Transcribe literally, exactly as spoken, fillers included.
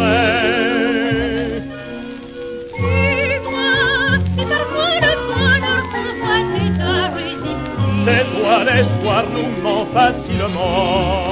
vrai. Dis-moi, c'est à moi le bonheur sans toi c'est à résister. Tais-toi, laisse-toi nous ment facilement.